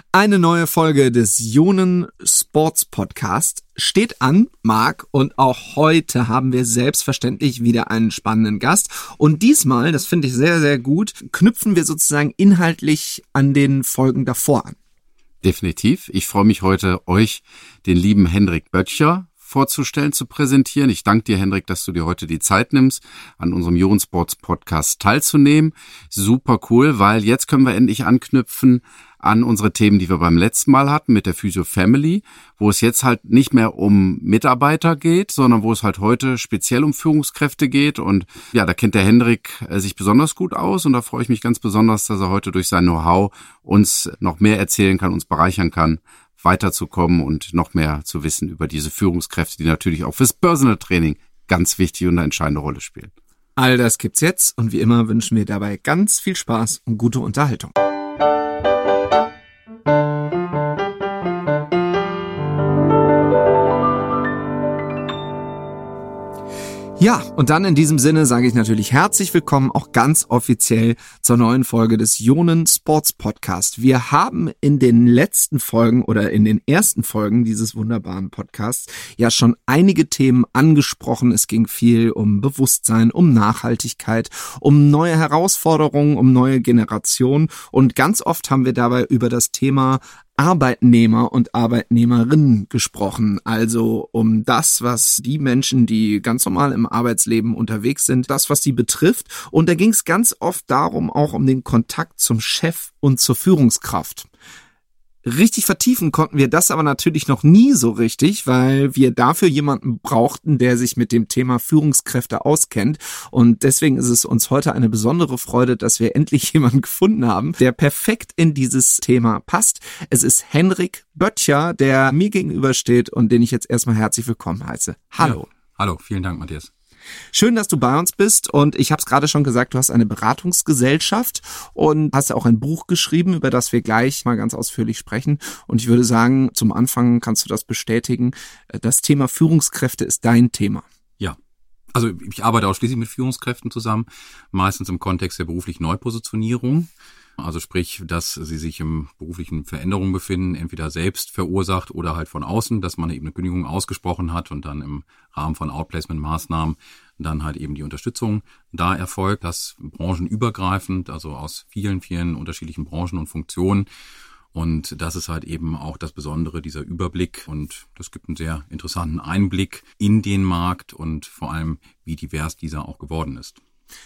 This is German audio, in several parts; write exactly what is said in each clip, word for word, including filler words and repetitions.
Eine neue Folge des Ionen Sports Podcast steht an, Marc, und auch heute haben wir selbstverständlich wieder einen spannenden Gast. Und diesmal, das finde ich sehr, sehr gut, knüpfen wir sozusagen inhaltlich an den Folgen davor an. Definitiv. Ich freue mich heute, euch den lieben Hendrik Böttcher vorzustellen, zu präsentieren. Ich danke dir, Hendrik, dass du dir heute die Zeit nimmst, an unserem Ionen Sports Podcast teilzunehmen. Super cool, weil jetzt können wir endlich anknüpfen an unsere Themen, die wir beim letzten Mal hatten mit der Physio Family, wo es jetzt halt nicht mehr um Mitarbeiter geht, sondern wo es halt heute speziell um Führungskräfte geht. Und ja, da kennt der Hendrik sich besonders gut aus und da freue ich mich ganz besonders, dass er heute durch sein Know-how uns noch mehr erzählen kann, uns bereichern kann, weiterzukommen und noch mehr zu wissen über diese Führungskräfte, die natürlich auch fürs Personal Training ganz wichtig und eine entscheidende Rolle spielen. All das gibt's jetzt und wie immer wünschen wir dabei ganz viel Spaß und gute Unterhaltung. Ja, und dann in diesem Sinne sage ich natürlich herzlich willkommen, auch ganz offiziell zur neuen Folge des Ionen Sports Podcast. Wir haben in den letzten Folgen oder in den ersten Folgen dieses wunderbaren Podcasts ja schon einige Themen angesprochen. Es ging viel um Bewusstsein, um Nachhaltigkeit, um neue Herausforderungen, um neue Generationen und ganz oft haben wir dabei über das Thema Arbeitnehmer und Arbeitnehmerinnen gesprochen, also um das, was die Menschen, die ganz normal im Arbeitsleben unterwegs sind, das, was sie betrifft. Und da ging es ganz oft darum, auch um den Kontakt zum Chef und zur Führungskraft. Richtig vertiefen konnten wir das aber natürlich noch nie so richtig, weil wir dafür jemanden brauchten, der sich mit dem Thema Führungskräfte auskennt. Und deswegen ist es uns heute eine besondere Freude, dass wir endlich jemanden gefunden haben, der perfekt in dieses Thema passt. Es ist Hendrik Böttcher, der mir gegenübersteht und den ich jetzt erstmal herzlich willkommen heiße. Hallo. Ja, hallo, vielen Dank, Matthias. Schön, dass du bei uns bist und ich habe es gerade schon gesagt, du hast eine Beratungsgesellschaft und hast auch ein Buch geschrieben, über das wir gleich mal ganz ausführlich sprechen und ich würde sagen, zum Anfang kannst du das bestätigen, das Thema Führungskräfte ist dein Thema. Ja, also ich arbeite ausschließlich mit Führungskräften zusammen, meistens im Kontext der beruflichen Neupositionierung. Also sprich, dass sie sich im beruflichen Veränderungen befinden, entweder selbst verursacht oder halt von außen, dass man eben eine Kündigung ausgesprochen hat und dann im Rahmen von Outplacement-Maßnahmen dann halt eben die Unterstützung da erfolgt, das branchenübergreifend, also aus vielen, vielen unterschiedlichen Branchen und Funktionen. Und das ist halt eben auch das Besondere, dieser Überblick und das gibt einen sehr interessanten Einblick in den Markt und vor allem, wie divers dieser auch geworden ist.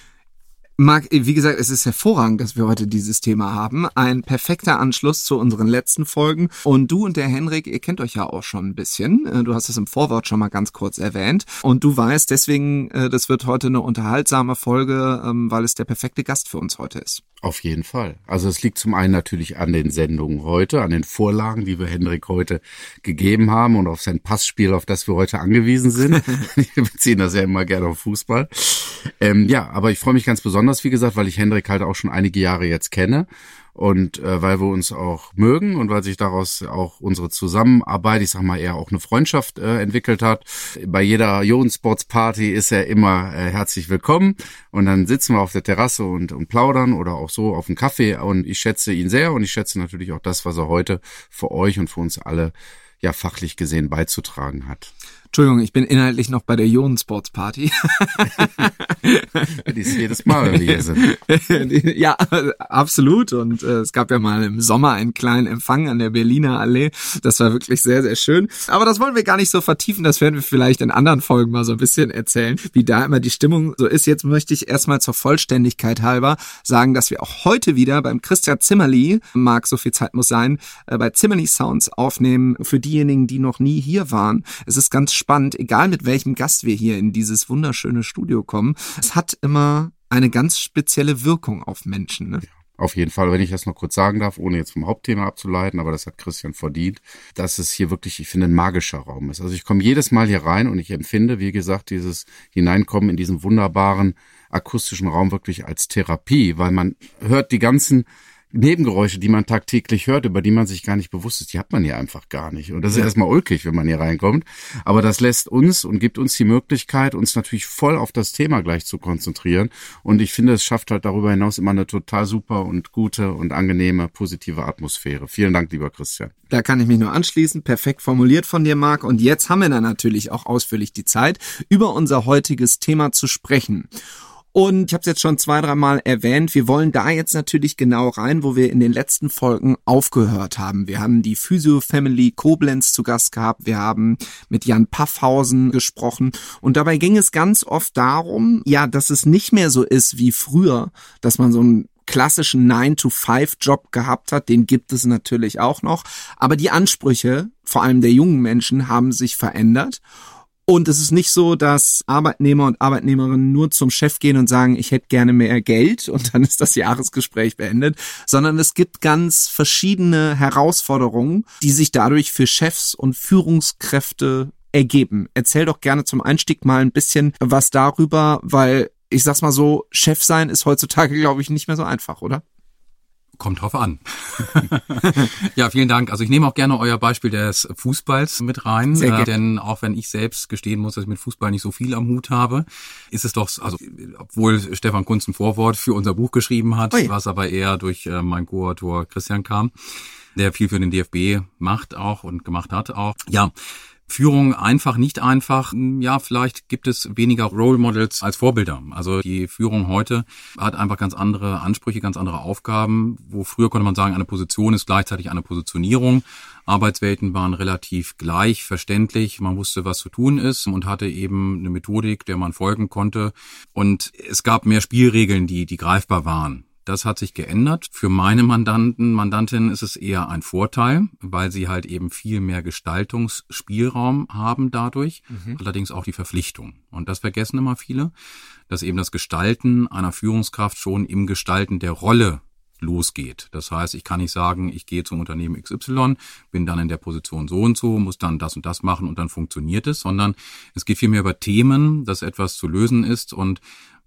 Marc, wie gesagt, es ist hervorragend, dass wir heute dieses Thema haben. Ein perfekter Anschluss zu unseren letzten Folgen. Und du und der Hendrik, ihr kennt euch ja auch schon ein bisschen. Du hast es im Vorwort schon mal ganz kurz erwähnt. Und du weißt deswegen, das wird heute eine unterhaltsame Folge, weil es der perfekte Gast für uns heute ist. Auf jeden Fall. Also es liegt zum einen natürlich an den Sendungen heute, an den Vorlagen, die wir Hendrik heute gegeben haben und auf sein Passspiel, auf das wir heute angewiesen sind. Wir beziehen das ja immer gerne auf Fußball. Ähm, ja, aber ich freue mich ganz besonders, wie gesagt, weil ich Hendrik halt auch schon einige Jahre jetzt kenne und äh, weil wir uns auch mögen und weil sich daraus auch unsere Zusammenarbeit, ich sag mal eher auch eine Freundschaft äh, entwickelt hat. Bei jeder Ionen Sports Party ist er immer äh, herzlich willkommen und dann sitzen wir auf der Terrasse und, und plaudern oder auch so auf einen Kaffee und ich schätze ihn sehr und ich schätze natürlich auch das, was er heute für euch und für uns alle ja fachlich gesehen beizutragen hat. Entschuldigung, ich bin inhaltlich noch bei der Ionen Sports Party. Die ist jedes Mal, wenn wir hier sind. Ja, absolut. Und äh, es gab ja mal im Sommer einen kleinen Empfang an der Berliner Allee. Das war wirklich sehr, sehr schön. Aber das wollen wir gar nicht so vertiefen. Das werden wir vielleicht in anderen Folgen mal so ein bisschen erzählen, wie da immer die Stimmung so ist. Jetzt möchte ich erstmal zur Vollständigkeit halber sagen, dass wir auch heute wieder beim Christian Zimmerli, Marc, so viel Zeit muss sein, äh, bei Zimmerli Sounds aufnehmen. Für diejenigen, die noch nie hier waren. Es ist ganz spannend, egal mit welchem Gast wir hier in dieses wunderschöne Studio kommen. Es hat immer eine ganz spezielle Wirkung auf Menschen. Ne? Ja, auf jeden Fall, wenn ich das noch kurz sagen darf, ohne jetzt vom Hauptthema abzuleiten, aber das hat Christian verdient, dass es hier wirklich, ich finde, ein magischer Raum ist. Also ich komme jedes Mal hier rein und ich empfinde, wie gesagt, dieses Hineinkommen in diesen wunderbaren akustischen Raum wirklich als Therapie, weil man hört die ganzen Nebengeräusche, die man tagtäglich hört, über die man sich gar nicht bewusst ist, die hat man hier einfach gar nicht. Und das ist ja erstmal ulkig, wenn man hier reinkommt. Aber das lässt uns und gibt uns die Möglichkeit, uns natürlich voll auf das Thema gleich zu konzentrieren. Und ich finde, es schafft halt darüber hinaus immer eine total super und gute und angenehme, positive Atmosphäre. Vielen Dank, lieber Christian. Da kann ich mich nur anschließen. Perfekt formuliert von dir, Marc. Und jetzt haben wir dann natürlich auch ausführlich die Zeit, über unser heutiges Thema zu sprechen. Und ich habe es jetzt schon zwei, dreimal erwähnt, wir wollen da jetzt natürlich genau rein, wo wir in den letzten Folgen aufgehört haben. Wir haben die Physio Family Koblenz zu Gast gehabt, wir haben mit Jan Paffhausen gesprochen und dabei ging es ganz oft darum, ja, dass es nicht mehr so ist wie früher, dass man so einen klassischen nine to five Job gehabt hat, den gibt es natürlich auch noch, aber die Ansprüche, vor allem der jungen Menschen, haben sich verändert. Und es ist nicht so, dass Arbeitnehmer und Arbeitnehmerinnen nur zum Chef gehen und sagen, ich hätte gerne mehr Geld und dann ist das Jahresgespräch beendet, sondern es gibt ganz verschiedene Herausforderungen, die sich dadurch für Chefs und Führungskräfte ergeben. Erzähl doch gerne zum Einstieg mal ein bisschen was darüber, weil ich sag's mal so, Chef sein ist heutzutage, glaube ich, nicht mehr so einfach, oder? Kommt drauf an. Ja, vielen Dank. Also ich nehme auch gerne euer Beispiel des Fußballs mit rein, äh, denn auch wenn ich selbst gestehen muss, dass ich mit Fußball nicht so viel am Hut habe, ist es doch, also obwohl Stefan Kunz ein Vorwort für unser Buch geschrieben hat, Ui. was aber eher durch äh, meinen Co-Autor Christian kam, der viel für den D F B macht auch und gemacht hat auch. Ja. Führung einfach, nicht einfach. Ja, vielleicht gibt es weniger Role Models als Vorbilder. Also die Führung heute hat einfach ganz andere Ansprüche, ganz andere Aufgaben. Wo früher konnte man sagen, eine Position ist gleichzeitig eine Positionierung. Arbeitswelten waren relativ gleich, verständlich. Man wusste, was zu tun ist und hatte eben eine Methodik, der man folgen konnte. Und es gab mehr Spielregeln, die, die greifbar waren. Das hat sich geändert. Für meine Mandanten, Mandantinnen ist es eher ein Vorteil, weil sie halt eben viel mehr Gestaltungsspielraum haben dadurch, mhm. allerdings auch die Verpflichtung. Und das vergessen immer viele, dass eben das Gestalten einer Führungskraft schon im Gestalten der Rolle losgeht. Das heißt, ich kann nicht sagen, ich gehe zum Unternehmen X Y, bin dann in der Position so und so, muss dann das und das machen und dann funktioniert es, sondern es geht vielmehr über Themen, dass etwas zu lösen ist und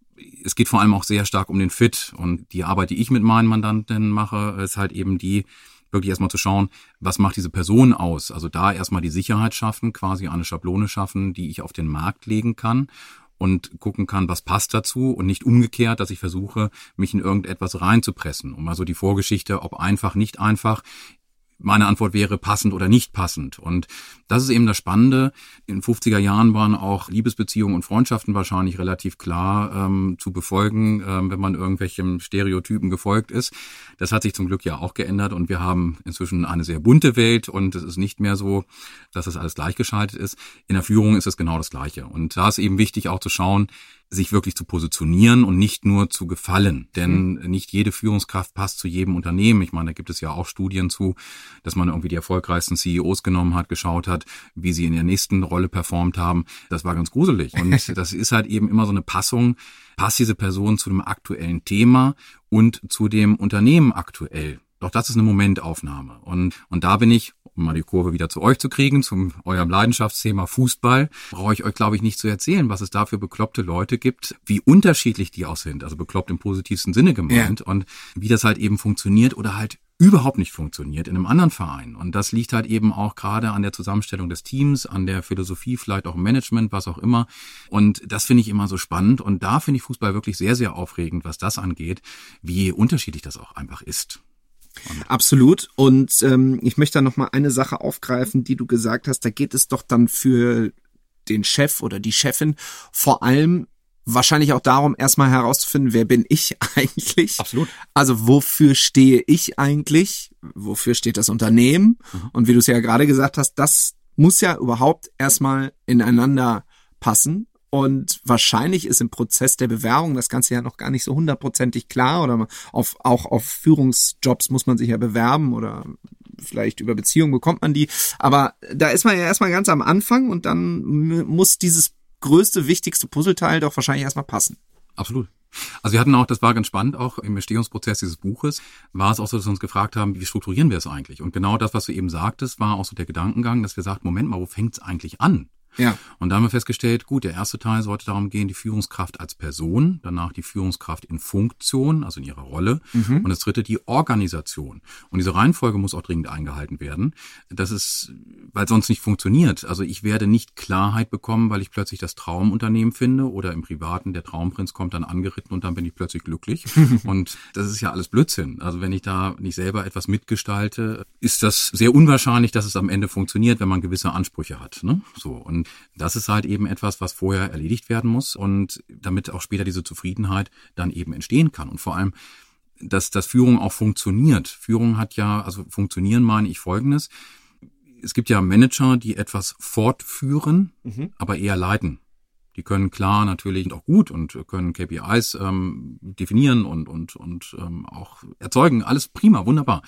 es geht vor allem auch sehr stark um den Fit und die Arbeit, die ich mit meinen Mandanten mache, ist halt eben die, wirklich erstmal zu schauen, was macht diese Person aus? Also da erstmal die Sicherheit schaffen, quasi eine Schablone schaffen, die ich auf den Markt legen kann und gucken kann, was passt dazu und nicht umgekehrt, dass ich versuche, mich in irgendetwas reinzupressen. Und mal so die Vorgeschichte, ob einfach, nicht einfach. Meine Antwort wäre passend oder nicht passend. Und das ist eben das Spannende. In den fünfziger Jahren waren auch Liebesbeziehungen und Freundschaften wahrscheinlich relativ klar ähm, zu befolgen, ähm, wenn man irgendwelchen Stereotypen gefolgt ist. Das hat sich zum Glück ja auch geändert und wir haben inzwischen eine sehr bunte Welt und es ist nicht mehr so, dass das alles gleichgeschaltet ist. In der Führung ist es genau das Gleiche. Und da ist eben wichtig auch zu schauen, sich wirklich zu positionieren und nicht nur zu gefallen. Denn mhm. nicht jede Führungskraft passt zu jedem Unternehmen. Ich meine, da gibt es ja auch Studien zu, dass man irgendwie die erfolgreichsten C E Os genommen hat, geschaut hat, wie sie in der nächsten Rolle performt haben. Das war ganz gruselig. Und das ist halt eben immer so eine Passung. Passt diese Person zu dem aktuellen Thema und zu dem Unternehmen aktuell? Doch das ist eine Momentaufnahme. Und, und da bin ich, um mal die Kurve wieder zu euch zu kriegen, zum eurem Leidenschaftsthema Fußball, brauche ich euch, glaube ich, nicht zu erzählen, was es da für bekloppte Leute gibt, wie unterschiedlich die auch sind, also bekloppt im positivsten Sinne gemeint, ja. Und wie das halt eben funktioniert oder halt überhaupt nicht funktioniert in einem anderen Verein. Und das liegt halt eben auch gerade an der Zusammenstellung des Teams, an der Philosophie, vielleicht auch im Management, was auch immer. Und das finde ich immer so spannend. Und da finde ich Fußball wirklich sehr, sehr aufregend, was das angeht, wie unterschiedlich das auch einfach ist. Und Absolut. Und ähm, ich möchte da noch mal eine Sache aufgreifen, die du gesagt hast. Da geht es doch dann für den Chef oder die Chefin vor allem wahrscheinlich auch darum, erstmal herauszufinden, wer bin ich eigentlich? Absolut. Also wofür stehe ich eigentlich? Wofür steht das Unternehmen? Mhm. Und wie du es ja gerade gesagt hast, das muss ja überhaupt erstmal ineinander passen. Und wahrscheinlich ist im Prozess der Bewerbung das Ganze ja noch gar nicht so hundertprozentig klar oder auf, auch auf Führungsjobs muss man sich ja bewerben oder vielleicht über Beziehungen bekommt man die. Aber da ist man ja erstmal ganz am Anfang und dann muss dieses größte, wichtigste Puzzleteil doch wahrscheinlich erstmal passen. Absolut. Also wir hatten auch, das war ganz spannend, auch im Entstehungsprozess dieses Buches, war es auch so, dass wir uns gefragt haben, wie strukturieren wir es eigentlich? Und genau das, was du eben sagtest, war auch so der Gedankengang, dass wir sagten, Moment mal, wo fängt es eigentlich an? Ja. Und da haben wir festgestellt, gut, der erste Teil sollte darum gehen, die Führungskraft als Person, danach die Führungskraft in Funktion, also in ihrer Rolle, mhm. und das dritte die Organisation. Und diese Reihenfolge muss auch dringend eingehalten werden. Das ist, weil sonst nicht funktioniert. Also ich werde nicht Klarheit bekommen, weil ich plötzlich das Traumunternehmen finde oder im Privaten der Traumprinz kommt dann angeritten und dann bin ich plötzlich glücklich. Und das ist ja alles Blödsinn. Also wenn ich da nicht selber etwas mitgestalte, ist das sehr unwahrscheinlich, dass es am Ende funktioniert, wenn man gewisse Ansprüche hat. Ne? So. Und das ist halt eben etwas, was vorher erledigt werden muss und damit auch später diese Zufriedenheit dann eben entstehen kann. Und vor allem, dass, dass Führung auch funktioniert. Führung hat ja, also funktionieren meine ich Folgendes. Es gibt ja Manager, die etwas fortführen, mhm. aber eher leiten. Die können klar natürlich auch gut und können K P Is ähm, definieren und und und ähm, auch erzeugen. Alles prima, wunderbar.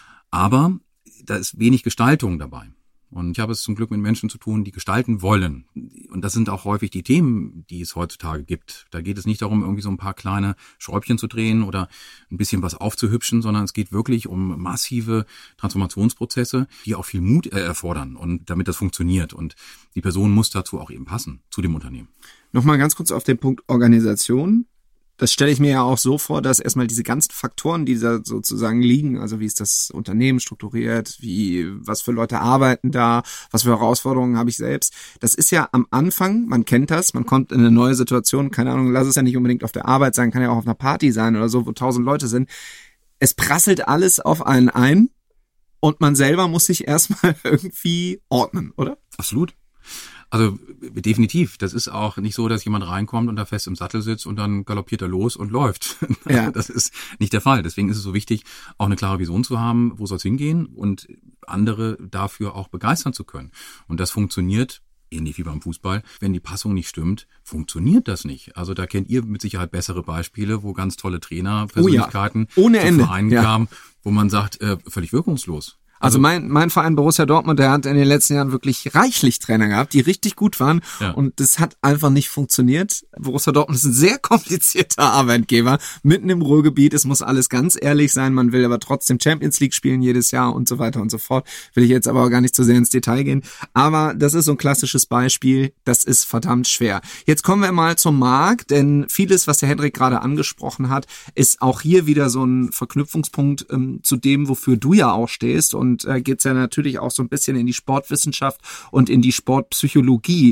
Aber da ist wenig Gestaltung dabei. Und ich habe es zum Glück mit Menschen zu tun, die gestalten wollen. Und das sind auch häufig die Themen, die es heutzutage gibt. Da geht es nicht darum, irgendwie so ein paar kleine Schräubchen zu drehen oder ein bisschen was aufzuhübschen, sondern es geht wirklich um massive Transformationsprozesse, die auch viel Mut erfordern und damit das funktioniert. Und die Person muss dazu auch eben passen, zu dem Unternehmen. Nochmal ganz kurz auf den Punkt Organisation. Das stelle ich mir ja auch so vor, dass erstmal diese ganzen Faktoren, die da sozusagen liegen, also wie ist das Unternehmen strukturiert, wie, was für Leute arbeiten da, was für Herausforderungen habe ich selbst. Das ist ja am Anfang, man kennt das, man kommt in eine neue Situation, keine Ahnung, lass es ja nicht unbedingt auf der Arbeit sein, kann ja auch auf einer Party sein oder so, wo tausend Leute sind. Es prasselt alles auf einen ein und man selber muss sich erstmal irgendwie ordnen, oder? Absolut. Also definitiv. Das ist auch nicht so, dass jemand reinkommt und da fest im Sattel sitzt und dann galoppiert er los und läuft. Ja. Das ist nicht der Fall. Deswegen ist es so wichtig, auch eine klare Vision zu haben, wo soll es hingehen und andere dafür auch begeistern zu können. Und das funktioniert ähnlich wie beim Fußball. Wenn die Passung nicht stimmt, funktioniert das nicht. Also da kennt ihr mit Sicherheit bessere Beispiele, wo ganz tolle Trainer, Persönlichkeiten oh ja. Ohne Ende. zu Vereinen ja. kamen, wo man sagt, äh, völlig wirkungslos. Also mein mein Verein Borussia Dortmund, der hat in den letzten Jahren wirklich reichlich Trainer gehabt, die richtig gut waren ja. und das hat einfach nicht funktioniert. Borussia Dortmund ist ein sehr komplizierter Arbeitgeber, mitten im Ruhrgebiet, es muss alles ganz ehrlich sein, man will aber trotzdem Champions League spielen jedes Jahr und so weiter und so fort. Will ich jetzt aber auch gar nicht zu sehr ins Detail gehen, aber das ist so ein klassisches Beispiel, das ist verdammt schwer. Jetzt kommen wir mal zum Markt, denn vieles, was der Hendrik gerade angesprochen hat, ist auch hier wieder so ein Verknüpfungspunkt ähm, zu dem, wofür du ja auch stehst und Und äh, geht's ja natürlich auch so ein bisschen in die Sportwissenschaft und in die Sportpsychologie.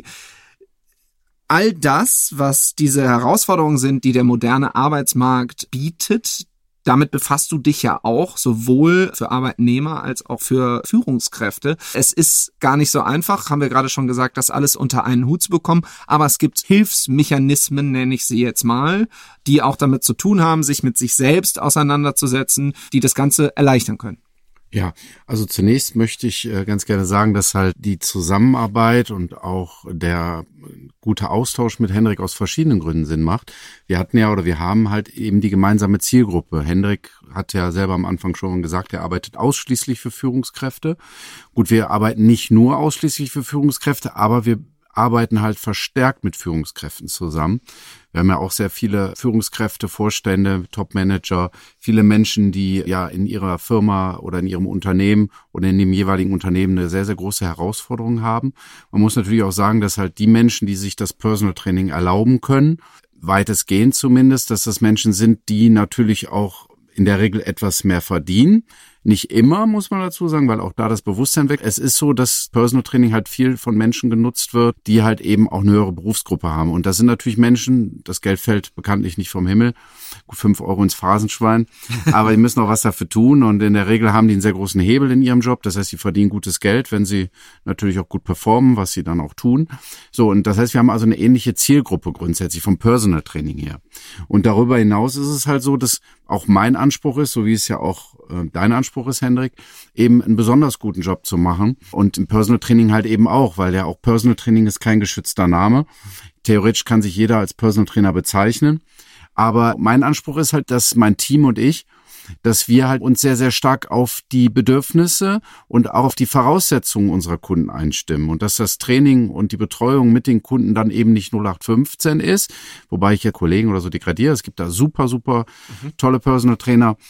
All das, was diese Herausforderungen sind, die der moderne Arbeitsmarkt bietet, damit befasst du dich ja auch, sowohl für Arbeitnehmer als auch für Führungskräfte. Es ist gar nicht so einfach, haben wir gerade schon gesagt, das alles unter einen Hut zu bekommen. Aber es gibt Hilfsmechanismen, nenne ich sie jetzt mal, die auch damit zu tun haben, sich mit sich selbst auseinanderzusetzen, die das Ganze erleichtern können. Ja, also zunächst möchte ich ganz gerne sagen, dass halt die Zusammenarbeit und auch der gute Austausch mit Hendrik aus verschiedenen Gründen Sinn macht. Wir hatten ja oder wir haben halt eben die gemeinsame Zielgruppe. Hendrik hat ja selber am Anfang schon gesagt, er arbeitet ausschließlich für Führungskräfte. Gut, wir arbeiten nicht nur ausschließlich für Führungskräfte, aber wir arbeiten halt verstärkt mit Führungskräften zusammen. Wir haben ja auch sehr viele Führungskräfte, Vorstände, Topmanager, viele Menschen, die ja in ihrer Firma oder in ihrem Unternehmen oder in dem jeweiligen Unternehmen eine sehr, sehr große Herausforderung haben. Man muss natürlich auch sagen, dass halt die Menschen, die sich das Personal Training erlauben können, weitestgehend zumindest, dass das Menschen sind, die natürlich auch in der Regel etwas mehr verdienen. Nicht immer, muss man dazu sagen, weil auch da das Bewusstsein weg. Es ist so, dass Personal Training halt viel von Menschen genutzt wird, die halt eben auch eine höhere Berufsgruppe haben. Und das sind natürlich Menschen, das Geld fällt bekanntlich nicht vom Himmel, gut fünf Euro ins Phrasenschwein, aber die müssen auch was dafür tun und in der Regel haben die einen sehr großen Hebel in ihrem Job. Das heißt, sie verdienen gutes Geld, wenn sie natürlich auch gut performen, was sie dann auch tun. So, und das heißt, wir haben also eine ähnliche Zielgruppe grundsätzlich vom Personal Training her. Und darüber hinaus ist es halt so, dass auch mein Anspruch ist, so wie es ja auch äh, dein Anspruch ist, Hendrik, eben einen besonders guten Job zu machen und im Personal Training halt eben auch, weil ja auch Personal Training ist kein geschützter Name. Theoretisch kann sich jeder als Personal Trainer bezeichnen, aber mein Anspruch ist halt, dass mein Team und ich, dass wir halt uns sehr, sehr stark auf die Bedürfnisse und auch auf die Voraussetzungen unserer Kunden einstimmen und dass das Training und die Betreuung mit den Kunden dann eben nicht null acht fünfzehn ist, wobei ich ja Kollegen oder so degradiere. Es gibt da super, super mhm. tolle Personal Trainer,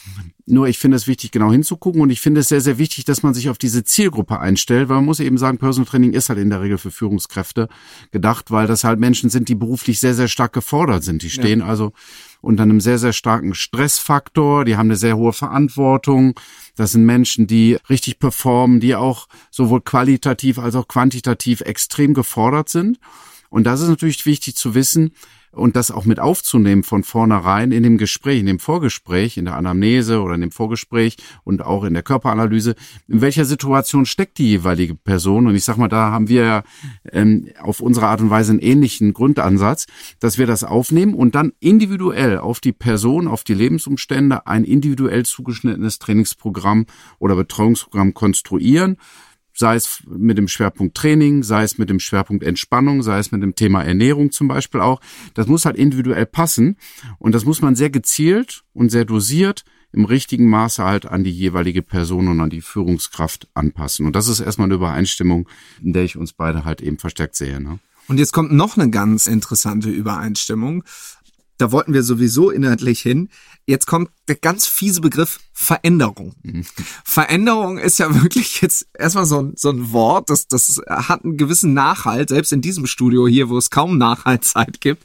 Nur ich finde es wichtig, genau hinzugucken und ich finde es sehr, sehr wichtig, dass man sich auf diese Zielgruppe einstellt, weil man muss eben sagen, Personal Training ist halt in der Regel für Führungskräfte gedacht, weil das halt Menschen sind, die beruflich sehr, sehr stark gefordert sind. Die stehen ja. also unter einem sehr, sehr starken Stressfaktor, die haben eine sehr hohe Verantwortung. Das sind Menschen, die richtig performen, die auch sowohl qualitativ als auch quantitativ extrem gefordert sind. Und das ist natürlich wichtig zu wissen und das auch mit aufzunehmen von vornherein in dem Gespräch, in dem Vorgespräch, in der Anamnese oder in dem Vorgespräch und auch in der Körperanalyse. In welcher Situation steckt die jeweilige Person? Und ich sag mal, da haben wir ja ähm, auf unsere Art und Weise einen ähnlichen Grundansatz, dass wir das aufnehmen und dann individuell auf die Person, auf die Lebensumstände ein individuell zugeschnittenes Trainingsprogramm oder Betreuungsprogramm konstruieren. Sei es mit dem Schwerpunkt Training, sei es mit dem Schwerpunkt Entspannung, sei es mit dem Thema Ernährung zum Beispiel auch. Das muss halt individuell passen und das muss man sehr gezielt und sehr dosiert im richtigen Maße halt an die jeweilige Person und an die Führungskraft anpassen. Und das ist erstmal eine Übereinstimmung, in der ich uns beide halt eben verstärkt sehe. Ne? Und jetzt kommt noch eine ganz interessante Übereinstimmung. Da wollten wir sowieso inhaltlich hin. Jetzt kommt der ganz fiese Begriff Veränderung. Mhm. Veränderung ist ja wirklich jetzt erstmal so ein, so ein Wort, das, das hat einen gewissen Nachhalt, selbst in diesem Studio hier, wo es kaum Nachhaltzeit gibt.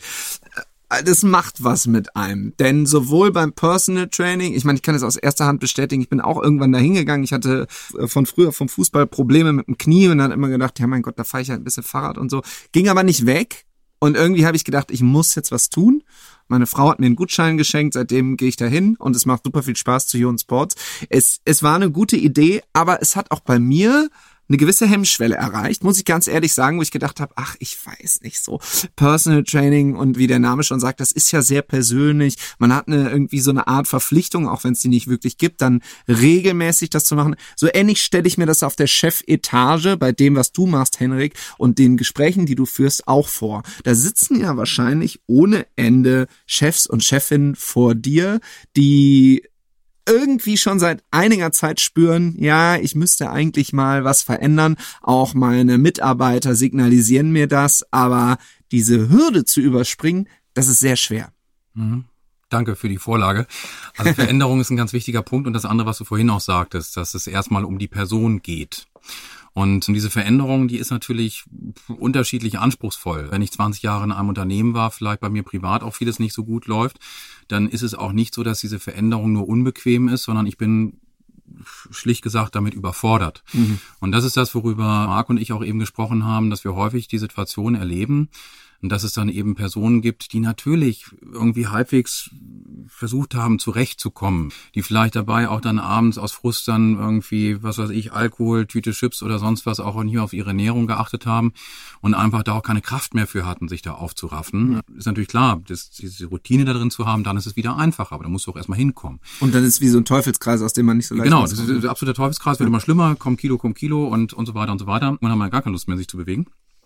Das macht was mit einem. Denn sowohl beim Personal Training, ich meine, ich kann es aus erster Hand bestätigen, ich bin auch irgendwann da hingegangen. Ich hatte von früher vom Fußball Probleme mit dem Knie und dann immer gedacht, ja mein Gott, da fahre ich halt ein bisschen Fahrrad und so. Ging aber nicht weg. Und irgendwie habe ich gedacht, ich muss jetzt was tun. Meine Frau hat mir einen Gutschein geschenkt, seitdem gehe ich da hin und es macht super viel Spaß zu Jon Sports. Es, es war eine gute Idee, aber es hat auch bei mir eine gewisse Hemmschwelle erreicht, muss ich ganz ehrlich sagen, wo ich gedacht habe, ach, ich weiß nicht so. Personal Training und wie der Name schon sagt, das ist ja sehr persönlich. Man hat eine irgendwie so eine Art Verpflichtung, auch wenn es die nicht wirklich gibt, dann regelmäßig das zu machen. So ähnlich stelle ich mir das auf der Chefetage bei dem, was du machst, Henrik, und den Gesprächen, die du führst, auch vor. Da sitzen ja wahrscheinlich ohne Ende Chefs und Chefinnen vor dir, die irgendwie schon seit einiger Zeit spüren, ja, ich müsste eigentlich mal was verändern. Auch meine Mitarbeiter signalisieren mir das, aber diese Hürde zu überspringen, das ist sehr schwer. Mhm. Danke für die Vorlage. Also Veränderung ist ein ganz wichtiger Punkt und das andere, was du vorhin auch sagtest, dass es erstmal um die Person geht. Und diese Veränderung, die ist natürlich unterschiedlich anspruchsvoll. Wenn ich zwanzig Jahre in einem Unternehmen war, vielleicht bei mir privat auch vieles nicht so gut läuft, dann ist es auch nicht so, dass diese Veränderung nur unbequem ist, sondern ich bin schlicht gesagt damit überfordert. Mhm. Und das ist das, worüber Marc und ich auch eben gesprochen haben, dass wir häufig die Situation erleben, und dass es dann eben Personen gibt, die natürlich irgendwie halbwegs versucht haben, zurechtzukommen, die vielleicht dabei auch dann abends aus Frust dann irgendwie, was weiß ich, Alkohol, Tüte Chips oder sonst was auch hier auf ihre Ernährung geachtet haben und einfach da auch keine Kraft mehr für hatten, sich da aufzuraffen. Ja. Ist natürlich klar, das, diese Routine da drin zu haben, dann ist es wieder einfacher, aber da musst du auch erstmal hinkommen. Und dann ist es wie so ein Teufelskreis, aus dem man nicht so leicht Genau, das ist ein absoluter Teufelskreis, wird ja. immer schlimmer, komm Kilo, komm Kilo und, und so weiter und so weiter. Man hat mal gar keine Lust mehr, sich zu bewegen.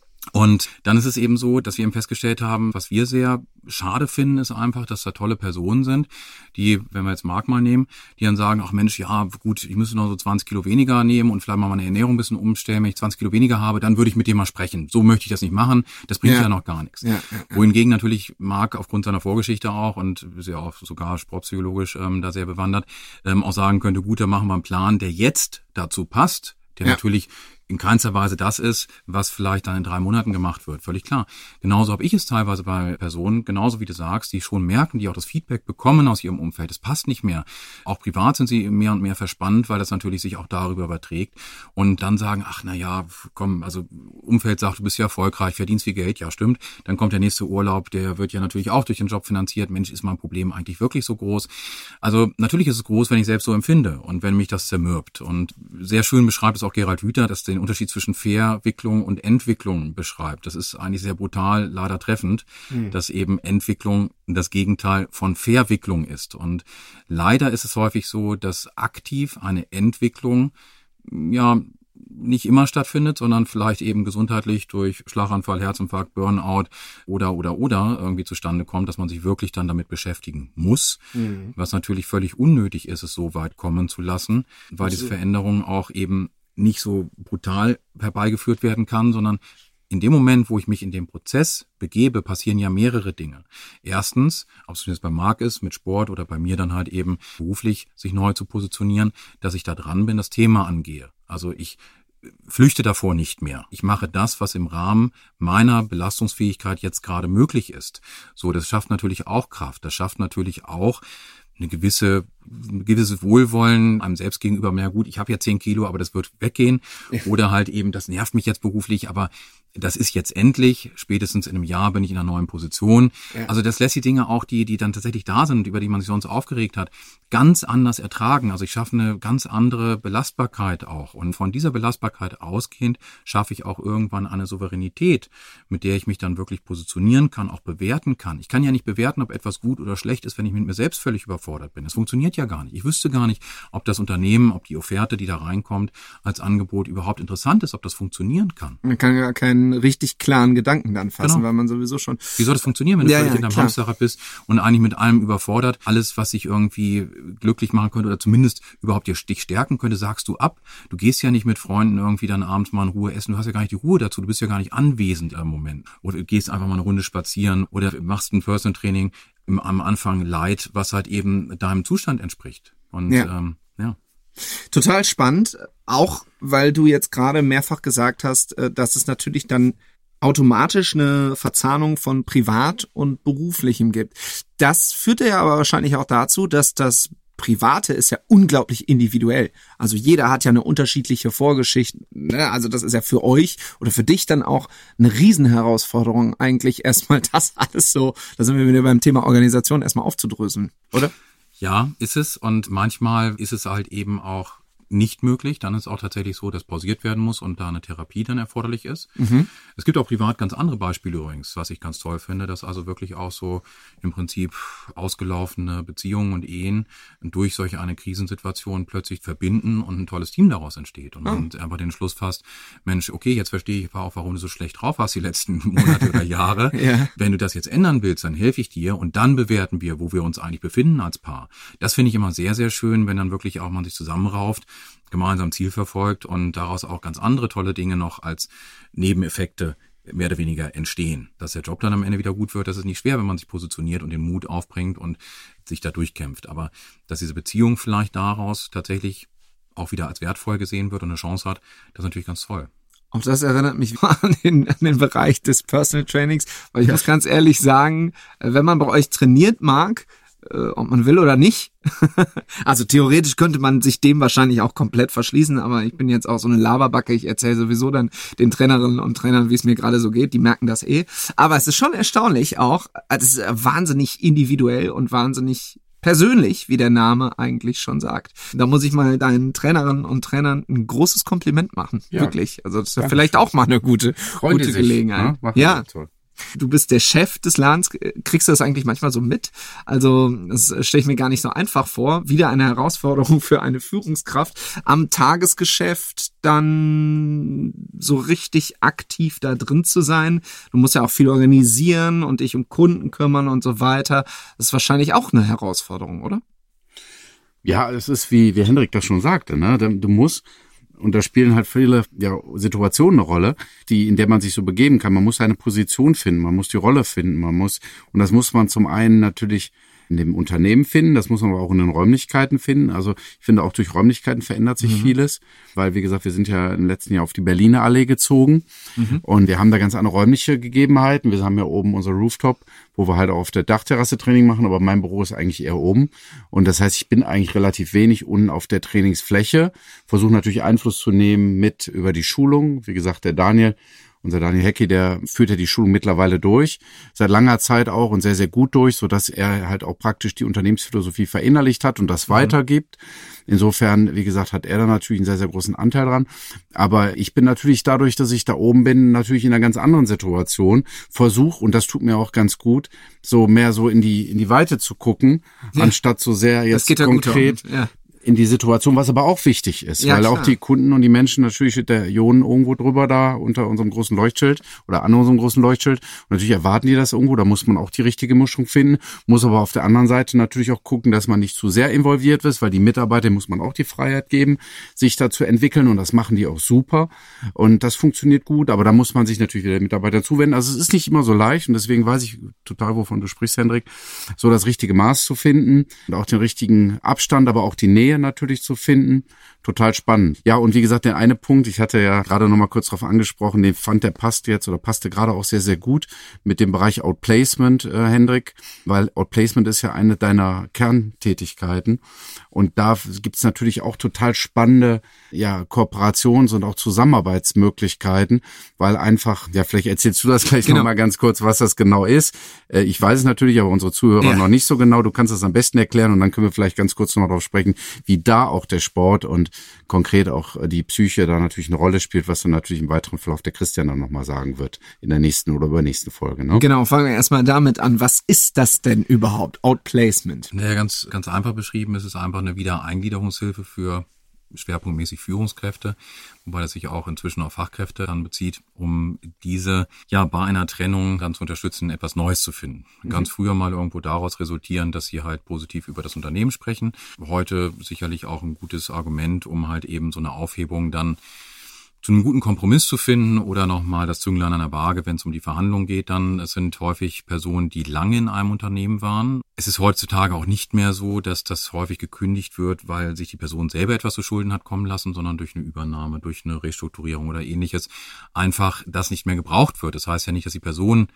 Und dann ist es eben so, dass wir eben festgestellt haben, was wir sehr schade finden, ist einfach, dass da tolle Personen sind, die, wenn wir jetzt Marc mal nehmen, die dann sagen, ach Mensch, ja gut, ich müsste noch so zwanzig Kilo weniger nehmen und vielleicht mal meine Ernährung ein bisschen umstellen. Wenn ich zwanzig Kilo weniger habe, dann würde ich mit dir mal sprechen. So möchte ich das nicht machen, das bringt ja, ja noch gar nichts. Ja, ja, ja. Wohingegen natürlich Marc aufgrund seiner Vorgeschichte auch und ist ja auch sogar sportpsychologisch ähm, da sehr bewandert, ähm, auch sagen könnte, gut, dann machen wir einen Plan, der jetzt dazu passt, der ja. natürlich in keinster Weise das ist, was vielleicht dann in drei Monaten gemacht wird. Völlig klar. Genauso habe ich es teilweise bei Personen, genauso wie du sagst, die schon merken, die auch das Feedback bekommen aus ihrem Umfeld. Es passt nicht mehr. Auch privat sind sie mehr und mehr verspannt, weil das natürlich sich auch darüber überträgt. Und dann sagen, ach na ja, komm, also Umfeld sagt, du bist ja erfolgreich, verdienst viel Geld, ja stimmt. Dann kommt der nächste Urlaub, der wird ja natürlich auch durch den Job finanziert. Mensch, ist mein Problem eigentlich wirklich so groß? Also natürlich ist es groß, wenn ich selbst so empfinde und wenn mich das zermürbt. Und sehr schön beschreibt es auch Gerald Hüther, dass den Unterschied zwischen Verwicklung und Entwicklung beschreibt. Das ist eigentlich sehr brutal, leider treffend, mhm. dass eben Entwicklung das Gegenteil von Verwicklung ist. Und leider ist es häufig so, dass aktiv eine Entwicklung ja nicht immer stattfindet, sondern vielleicht eben gesundheitlich durch Schlaganfall, Herzinfarkt, Burnout oder oder oder irgendwie zustande kommt, dass man sich wirklich dann damit beschäftigen muss, mhm. was natürlich völlig unnötig ist, es so weit kommen zu lassen, weil diese Veränderung auch eben nicht so brutal herbeigeführt werden kann, sondern In dem Moment, wo ich mich in den Prozess begebe, passieren ja mehrere Dinge. Erstens, ob es jetzt bei Marc ist, mit Sport oder bei mir dann halt eben beruflich sich neu zu positionieren, dass ich da dran bin, das Thema angehe. Also ich flüchte davor nicht mehr. Ich mache das, was im Rahmen meiner Belastungsfähigkeit jetzt gerade möglich ist. So, das schafft natürlich auch Kraft. Das schafft natürlich auch eine gewisse, ein gewisses Wohlwollen einem selbst gegenüber. Mehr gut, ich habe ja zehn Kilo, aber das wird weggehen. Ja. Oder halt eben, das nervt mich jetzt beruflich, aber das ist jetzt endlich, spätestens in einem Jahr bin ich in einer neuen Position. Ja. Also das lässt die Dinge auch, die die dann tatsächlich da sind, über die man sich sonst aufgeregt hat, ganz anders ertragen. Also ich schaffe eine ganz andere Belastbarkeit auch. Und von dieser Belastbarkeit ausgehend schaffe ich auch irgendwann eine Souveränität, mit der ich mich dann wirklich positionieren kann, auch bewerten kann. Ich kann ja nicht bewerten, ob etwas gut oder schlecht ist, wenn ich mit mir selbst völlig überfordert bin. Das funktioniert ja gar nicht. Ich wüsste gar nicht, ob das Unternehmen, ob die Offerte, die da reinkommt, als Angebot überhaupt interessant ist, ob das funktionieren kann. Man kann ja keinen richtig klaren Gedanken dann fassen, genau. Weil man sowieso schon... Wie soll das funktionieren, wenn du ja, völlig ja, in deinem Hamsterrad bist und eigentlich mit allem überfordert? Alles, was dich irgendwie glücklich machen könnte oder zumindest überhaupt dich stärken könnte, sagst du ab. Du gehst ja nicht mit Freunden irgendwie dann abends mal in Ruhe essen. Du hast ja gar nicht die Ruhe dazu. Du bist ja gar nicht anwesend im Moment. Oder du gehst einfach mal eine Runde spazieren oder machst ein Personal Training am Anfang light, was halt eben deinem Zustand entspricht. Und ja. Ähm, ja. Total spannend, auch weil du jetzt gerade mehrfach gesagt hast, dass es natürlich dann automatisch eine Verzahnung von Privat und Beruflichem gibt. Das führt ja aber wahrscheinlich auch dazu, dass das Private ist ja unglaublich individuell. Also jeder hat ja eine unterschiedliche Vorgeschichte. Ne? Also das ist ja für euch oder für dich dann auch eine Riesenherausforderung, eigentlich erstmal das alles so, da sind wir wieder beim Thema Organisation, erstmal aufzudröseln, oder? Ja, ist es. Und manchmal ist es halt eben auch nicht möglich. Dann ist auch tatsächlich so, dass pausiert werden muss und da eine Therapie dann erforderlich ist. Mhm. Es gibt auch privat ganz andere Beispiele übrigens, was ich ganz toll finde, dass also wirklich auch so im Prinzip ausgelaufene Beziehungen und Ehen durch solche eine Krisensituation plötzlich verbinden und ein tolles Team daraus entsteht. Und man oh. einfach den Schluss fasst, Mensch, okay, jetzt verstehe ich auch, warum du so schlecht drauf warst die letzten Monate oder Jahre. Ja. Wenn du das jetzt ändern willst, dann helfe ich dir und dann bewerten wir, wo wir uns eigentlich befinden als Paar. Das finde ich immer sehr, sehr schön, wenn dann wirklich auch man sich zusammenrauft, gemeinsam Ziel verfolgt und daraus auch ganz andere tolle Dinge noch als Nebeneffekte mehr oder weniger entstehen. Dass der Job dann am Ende wieder gut wird, das ist nicht schwer, wenn man sich positioniert und den Mut aufbringt und sich da durchkämpft. Aber dass diese Beziehung vielleicht daraus tatsächlich auch wieder als wertvoll gesehen wird und eine Chance hat, das ist natürlich ganz toll. Auch das erinnert mich an den, an den Bereich des Personal Trainings, weil ich muss ganz ehrlich sagen, wenn man bei euch trainiert mag, ob man will oder nicht. Also theoretisch könnte man sich dem wahrscheinlich auch komplett verschließen, aber ich bin jetzt auch so eine Laberbacke, ich erzähle sowieso dann den Trainerinnen und Trainern, wie es mir gerade so geht, die merken das eh. Aber es ist schon erstaunlich auch, es ist wahnsinnig individuell und wahnsinnig persönlich, wie der Name eigentlich schon sagt. Da muss ich mal deinen Trainerinnen und Trainern ein großes Kompliment machen, ja, wirklich. Also das ist ja vielleicht auch mal eine gute, gute Gelegenheit. Ne? Ja. Du bist der Chef des Ladens. Kriegst du das eigentlich manchmal so mit? Also das stelle ich mir gar nicht so einfach vor. Wieder eine Herausforderung für eine Führungskraft, am Tagesgeschäft dann so richtig aktiv da drin zu sein. Du musst ja auch viel organisieren und dich um Kunden kümmern und so weiter. Das ist wahrscheinlich auch eine Herausforderung, oder? Ja, es ist wie, wie Hendrik das schon sagte, ne? Du musst Und da spielen halt viele ja, Situationen eine Rolle, die in der man sich so begeben kann. Man muss seine Position finden, man muss die Rolle finden, man muss und das muss man zum einen natürlich in dem Unternehmen finden, das muss man aber auch in den Räumlichkeiten finden. Also ich finde auch durch Räumlichkeiten verändert sich mhm. vieles, weil wie gesagt, wir sind ja im letzten Jahr auf die Berliner Allee gezogen mhm. und wir haben da ganz andere räumliche Gegebenheiten. Wir haben ja oben unser Rooftop, wo wir halt auch auf der Dachterrasse Training machen, aber mein Büro ist eigentlich eher oben und das heißt, ich bin eigentlich relativ wenig unten auf der Trainingsfläche, versuche natürlich Einfluss zu nehmen mit über die Schulung. Wie gesagt, der Daniel Unser Daniel Hecki, der führt ja die Schulung mittlerweile durch, seit langer Zeit auch und sehr, sehr gut durch, so dass er halt auch praktisch die Unternehmensphilosophie verinnerlicht hat und das mhm. weitergibt. Insofern, wie gesagt, hat er da natürlich einen sehr, sehr großen Anteil dran. Aber ich bin natürlich dadurch, dass ich da oben bin, natürlich in einer ganz anderen Situation, versuche, und das tut mir auch ganz gut, so mehr so in die in die Weite zu gucken, ja. anstatt so sehr jetzt konkret. Ja. in die Situation, was aber auch wichtig ist, ja, weil klar. Auch die Kunden und die Menschen, natürlich steht der Ionen irgendwo drüber da unter unserem großen Leuchtschild oder an unserem großen Leuchtschild. Und natürlich erwarten die das irgendwo, da muss man auch die richtige Mischung finden, muss aber auf der anderen Seite natürlich auch gucken, dass man nicht zu sehr involviert ist, weil die Mitarbeiter muss man auch die Freiheit geben, sich da zu entwickeln und das machen die auch super und das funktioniert gut, aber da muss man sich natürlich wieder den Mitarbeitern zuwenden. Also es ist nicht immer so leicht und deswegen weiß ich total, wovon du sprichst, Hendrik, so das richtige Maß zu finden und auch den richtigen Abstand, aber auch die Nähe natürlich zu finden. Total spannend. Ja, und wie gesagt, der eine Punkt, ich hatte ja gerade noch mal kurz drauf angesprochen, den fand der passt jetzt oder passte gerade auch sehr, sehr gut mit dem Bereich Outplacement, äh, Hendrik, weil Outplacement ist ja eine deiner Kerntätigkeiten und da gibt's natürlich auch total spannende ja Kooperations- und auch Zusammenarbeitsmöglichkeiten, weil einfach, ja, vielleicht erzählst du das gleich genau. noch mal ganz kurz, was das genau ist. Äh, ich weiß es natürlich, aber unsere Zuhörer ja. noch nicht so genau. Du kannst das am besten erklären und dann können wir vielleicht ganz kurz noch mal drauf sprechen, wie da auch der Sport und konkret auch die Psyche da natürlich eine Rolle spielt, was dann natürlich im weiteren Verlauf der Christian dann nochmal sagen wird in der nächsten oder übernächsten Folge. Ne? Genau, fangen wir erstmal damit an. Was ist das denn überhaupt, Outplacement? Naja, ganz, ganz einfach beschrieben ist es einfach eine Wiedereingliederungshilfe für schwerpunktmäßig Führungskräfte, wobei das sich auch inzwischen auf Fachkräfte dann bezieht, um diese ja bei einer Trennung dann zu unterstützen, etwas Neues zu finden. Mhm. Ganz früher mal irgendwo daraus resultieren, dass sie halt positiv über das Unternehmen sprechen. Heute sicherlich auch ein gutes Argument, um halt eben so eine Aufhebung dann zu einem guten Kompromiss zu finden oder nochmal das Zünglein an der Waage, wenn es um die Verhandlung geht, dann es sind häufig Personen, die lange in einem Unternehmen waren. Es ist heutzutage auch nicht mehr so, dass das häufig gekündigt wird, weil sich die Person selber etwas zu Schulden hat kommen lassen, sondern durch eine Übernahme, durch eine Restrukturierung oder ähnliches einfach das nicht mehr gebraucht wird. Das heißt ja nicht, dass die Person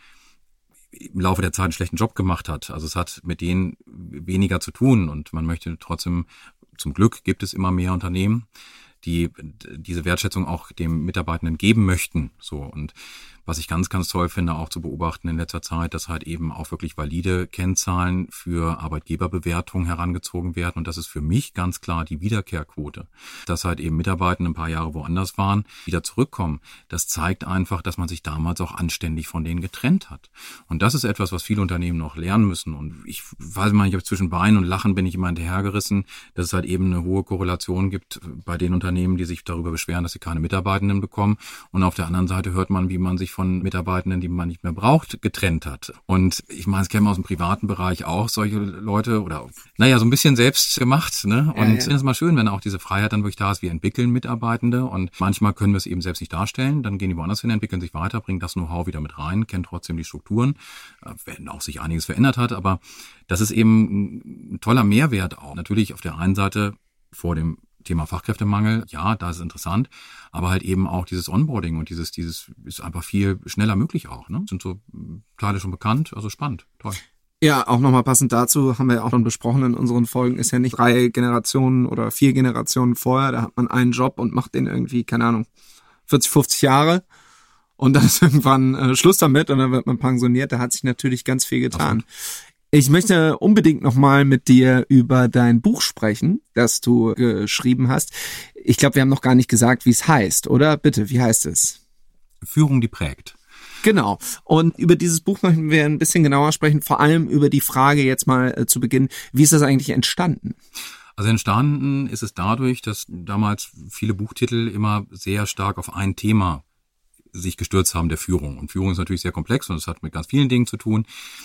im Laufe der Zeit einen schlechten Job gemacht hat. Also es hat mit denen weniger zu tun und man möchte trotzdem, zum Glück gibt es immer mehr Unternehmen, die diese Wertschätzung auch dem Mitarbeitenden geben möchten. So, und was ich ganz, ganz toll finde, auch zu beobachten in letzter Zeit, dass halt eben auch wirklich valide Kennzahlen für Arbeitgeberbewertung herangezogen werden. Und das ist für mich ganz klar die Wiederkehrquote. Dass halt eben Mitarbeitende ein paar Jahre woanders waren, wieder zurückkommen. Das zeigt einfach, dass man sich damals auch anständig von denen getrennt hat. Und das ist etwas, was viele Unternehmen noch lernen müssen. Und ich weiß mal, ich habe zwischen Beinen und Lachen bin ich immer hinterhergerissen, dass es halt eben eine hohe Korrelation gibt bei den Unternehmen, die sich darüber beschweren, dass sie keine Mitarbeitenden bekommen. Und auf der anderen Seite hört man, wie man sich von Mitarbeitenden, die man nicht mehr braucht, getrennt hat. Und ich meine, es kennen wir aus dem privaten Bereich auch solche Leute oder, naja, so ein bisschen selbst gemacht, ne? Und ja, ja. Ich finde es mal schön, wenn auch diese Freiheit dann wirklich da ist. Wir entwickeln Mitarbeitende und manchmal können wir es eben selbst nicht darstellen. Dann gehen die woanders hin, entwickeln sich weiter, bringen das Know-how wieder mit rein, kennen trotzdem die Strukturen, wenn auch sich einiges verändert hat. Aber das ist eben ein toller Mehrwert auch. Natürlich auf der einen Seite vor dem Thema Fachkräftemangel, ja, da ist es interessant, aber halt eben auch dieses Onboarding und dieses, dieses ist einfach viel schneller möglich auch, ne? Sind so Teile schon bekannt, also spannend, toll. Ja, auch nochmal passend dazu, haben wir ja auch schon besprochen in unseren Folgen, ist ja nicht drei Generationen oder vier Generationen vorher, da hat man einen Job und macht den irgendwie, keine Ahnung, vierzig, fünfzig Jahre und dann ist irgendwann äh, Schluss damit und dann wird man pensioniert, da hat sich natürlich ganz viel getan. Absolut. Ich möchte unbedingt nochmal mit dir über dein Buch sprechen, das du geschrieben hast. Ich glaube, wir haben noch gar nicht gesagt, wie es heißt, oder? Bitte, wie heißt es? Führung, die prägt. Genau. Und über dieses Buch möchten wir ein bisschen genauer sprechen, vor allem über die Frage jetzt mal äh, zu Beginn, wie ist das eigentlich entstanden? Also entstanden ist es dadurch, dass damals viele Buchtitel immer sehr stark auf ein Thema sich gestürzt haben, der Führung. Und Führung ist natürlich sehr komplex und es hat mit ganz vielen Dingen zu tun.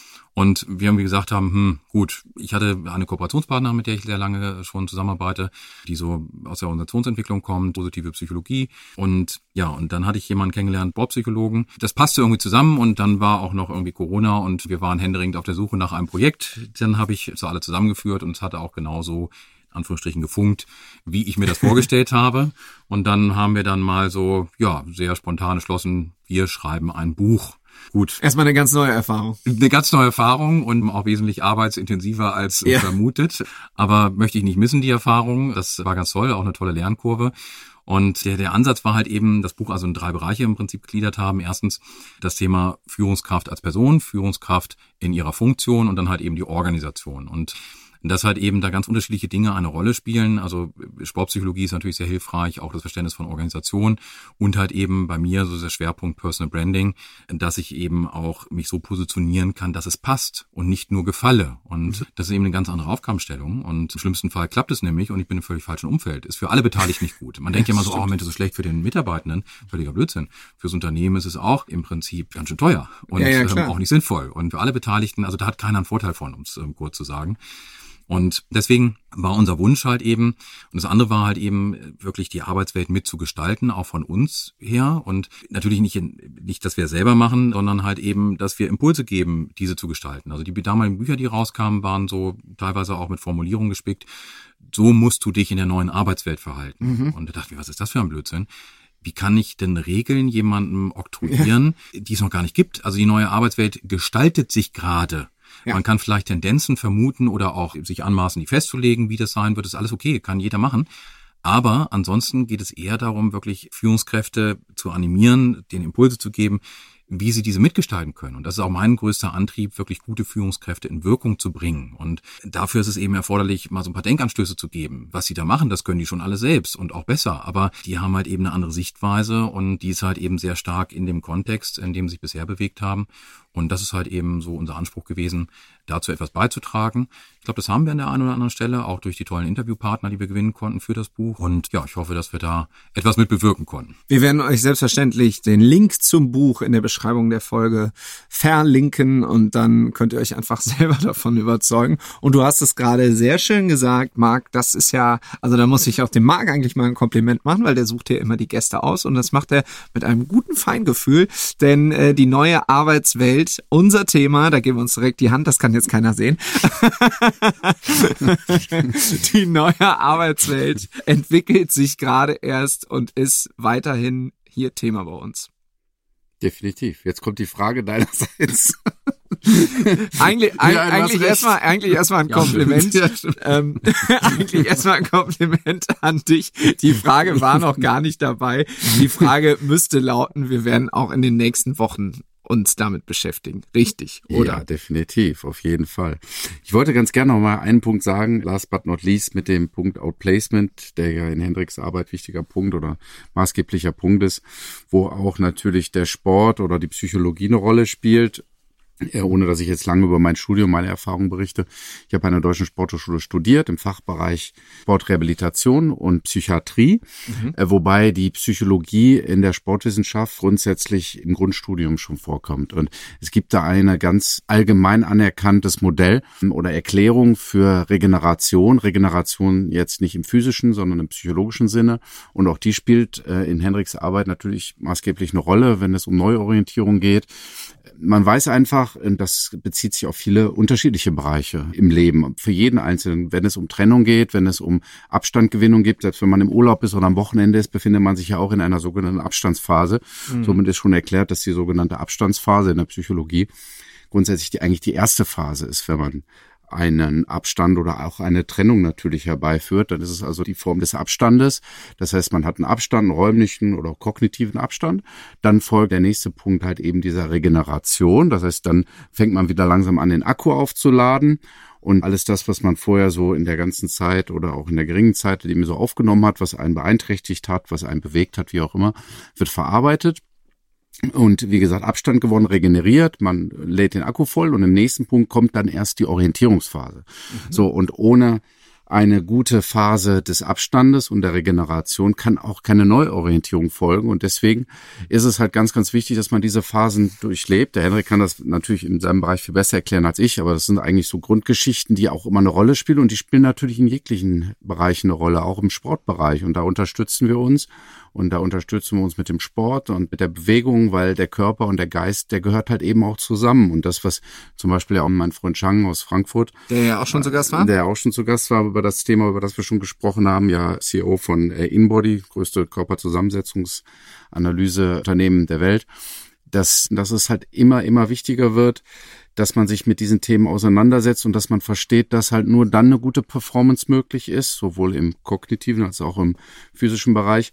Und wir haben, wie gesagt, haben, hm, gut, ich hatte eine Kooperationspartnerin, mit der ich sehr lange schon zusammenarbeite, die so aus der Organisationsentwicklung kommt, positive Psychologie. Und ja, und dann hatte ich jemanden kennengelernt, Bordpsychologen. Das passte irgendwie zusammen und dann war auch noch irgendwie Corona und wir waren händeringend auf der Suche nach einem Projekt. Dann habe ich so alle zusammengeführt und es hatte auch genauso Anführungsstrichen gefunkt, wie ich mir das vorgestellt habe. Und dann haben wir dann mal so, ja, sehr spontan beschlossen, wir schreiben ein Buch. Gut. Erstmal eine ganz neue Erfahrung. Eine ganz neue Erfahrung und auch wesentlich arbeitsintensiver als ja. vermutet. Aber möchte ich nicht missen, die Erfahrung. Das war ganz toll, auch eine tolle Lernkurve. Und der, der Ansatz war halt eben, das Buch also in drei Bereiche im Prinzip gegliedert haben. Erstens das Thema Führungskraft als Person, Führungskraft in ihrer Funktion und dann halt eben die Organisation. Und dass halt eben da ganz unterschiedliche Dinge eine Rolle spielen. Also Sportpsychologie ist natürlich sehr hilfreich, auch das Verständnis von Organisation und halt eben bei mir so der Schwerpunkt Personal Branding, dass ich eben auch mich so positionieren kann, dass es passt und nicht nur gefalle. Und mhm. das ist eben eine ganz andere Aufgabenstellung. Und im schlimmsten Fall klappt es nämlich und ich bin im völlig falschen Umfeld. Ist für alle Beteiligten nicht gut. Man denkt ja immer so, oh Mensch, das ist schlecht für den Mitarbeitenden. Völliger Blödsinn. Fürs Unternehmen ist es auch im Prinzip ganz schön teuer und ja, ja, ähm, auch nicht sinnvoll. Und für alle Beteiligten, also da hat keiner einen Vorteil von, um es ähm, kurz zu sagen. Und deswegen war unser Wunsch halt eben, und das andere war halt eben wirklich die Arbeitswelt mitzugestalten, auch von uns her. Und natürlich nicht, nicht, dass wir es selber machen, sondern halt eben, dass wir Impulse geben, diese zu gestalten. Also die damaligen Bücher, die rauskamen, waren so teilweise auch mit Formulierungen gespickt. So musst du dich in der neuen Arbeitswelt verhalten. Mhm. Und da dachte ich, was ist das für ein Blödsinn? Wie kann ich denn Regeln jemandem oktroyieren, ja. die es noch gar nicht gibt? Also die neue Arbeitswelt gestaltet sich gerade. Ja. Man kann vielleicht Tendenzen vermuten oder auch sich anmaßen, die festzulegen, wie das sein wird. Das ist alles okay, kann jeder machen. Aber ansonsten geht es eher darum, wirklich Führungskräfte zu animieren, denen Impulse zu geben, wie sie diese mitgestalten können. Und das ist auch mein größter Antrieb, wirklich gute Führungskräfte in Wirkung zu bringen. Und dafür ist es eben erforderlich, mal so ein paar Denkanstöße zu geben. Was sie da machen, das können die schon alle selbst und auch besser. Aber die haben halt eben eine andere Sichtweise und die ist halt eben sehr stark in dem Kontext, in dem sie sich bisher bewegt haben. Und das ist halt eben so unser Anspruch gewesen, dazu etwas beizutragen. Ich glaube, das haben wir an der einen oder anderen Stelle, auch durch die tollen Interviewpartner, die wir gewinnen konnten für das Buch. Und ja, ich hoffe, dass wir da etwas mit bewirken konnten. Wir werden euch selbstverständlich den Link zum Buch in der Beschreibung der Folge verlinken und dann könnt ihr euch einfach selber davon überzeugen. Und du hast es gerade sehr schön gesagt, Marc, das ist ja, also da muss ich auch dem Marc eigentlich mal ein Kompliment machen, weil der sucht ja immer die Gäste aus und das macht er mit einem guten Feingefühl, denn äh, die neue Arbeitswelt, unser Thema, da geben wir uns direkt die Hand, das kann jetzt keiner sehen. Die neue Arbeitswelt entwickelt sich gerade erst und ist weiterhin hier Thema bei uns. Definitiv. Jetzt kommt die Frage deinerseits. Eigentlich, ja, eigentlich erstmal, eigentlich erstmal ein Kompliment. Ja, ähm, eigentlich erstmal ein Kompliment an dich. Die Frage war noch gar nicht dabei. Die Frage müsste lauten, wir werden auch in den nächsten Wochen uns damit beschäftigen. Richtig, oder? Ja, definitiv, auf jeden Fall. Ich wollte ganz gerne noch mal einen Punkt sagen, last but not least, mit dem Punkt Outplacement, der ja in Hendriks Arbeit wichtiger Punkt oder maßgeblicher Punkt ist, wo auch natürlich der Sport oder die Psychologie eine Rolle spielt. Ja, ohne dass ich jetzt lange über mein Studium, meine Erfahrungen berichte. Ich habe an der Deutschen Sporthochschule studiert im Fachbereich Sportrehabilitation und Psychiatrie, mhm. äh, wobei die Psychologie in der Sportwissenschaft grundsätzlich im Grundstudium schon vorkommt. Und es gibt da ein ganz allgemein anerkanntes Modell oder Erklärung für Regeneration. Regeneration jetzt nicht im physischen, sondern im psychologischen Sinne. Und auch die spielt äh, in Hendriks Arbeit natürlich maßgeblich eine Rolle, wenn es um Neuorientierung geht. Man weiß einfach, das bezieht sich auf viele unterschiedliche Bereiche im Leben, für jeden Einzelnen. Wenn es um Trennung geht, wenn es um Abstandgewinnung geht, selbst wenn man im Urlaub ist oder am Wochenende ist, befindet man sich ja auch in einer sogenannten Abstandsphase. Mhm. Somit ist schon erklärt, dass die sogenannte Abstandsphase in der Psychologie grundsätzlich die, eigentlich die erste Phase ist, wenn man einen Abstand oder auch eine Trennung natürlich herbeiführt, dann ist es also die Form des Abstandes. Das heißt, man hat einen Abstand, einen räumlichen oder kognitiven Abstand. Dann folgt der nächste Punkt halt eben dieser Regeneration. Das heißt, dann fängt man wieder langsam an, den Akku aufzuladen. Und alles das, was man vorher so in der ganzen Zeit oder auch in der geringen Zeit eben so aufgenommen hat, was einen beeinträchtigt hat, was einen bewegt hat, wie auch immer, wird verarbeitet. Und wie gesagt, Abstand gewonnen, regeneriert, man lädt den Akku voll und im nächsten Punkt kommt dann erst die Orientierungsphase. Mhm. So, und ohne eine gute Phase des Abstandes und der Regeneration kann auch keine Neuorientierung folgen. Und deswegen ist es halt ganz, ganz wichtig, dass man diese Phasen durchlebt. Der Hendrik kann das natürlich in seinem Bereich viel besser erklären als ich, aber das sind eigentlich so Grundgeschichten, die auch immer eine Rolle spielen. Und die spielen natürlich in jeglichen Bereichen eine Rolle, auch im Sportbereich. Und da unterstützen wir uns. Und da unterstützen wir uns mit dem Sport und mit der Bewegung, weil der Körper und der Geist, der gehört halt eben auch zusammen. Und das, was zum Beispiel ja auch mein Freund Chang aus Frankfurt, der ja auch schon zu Gast war, der ja auch schon zu Gast war über das Thema, über das wir schon gesprochen haben, ja C E O von InBody, größte Körperzusammensetzungsanalyseunternehmen der Welt, dass, dass es halt immer, immer wichtiger wird, dass man sich mit diesen Themen auseinandersetzt und dass man versteht, dass halt nur dann eine gute Performance möglich ist, sowohl im kognitiven als auch im physischen Bereich,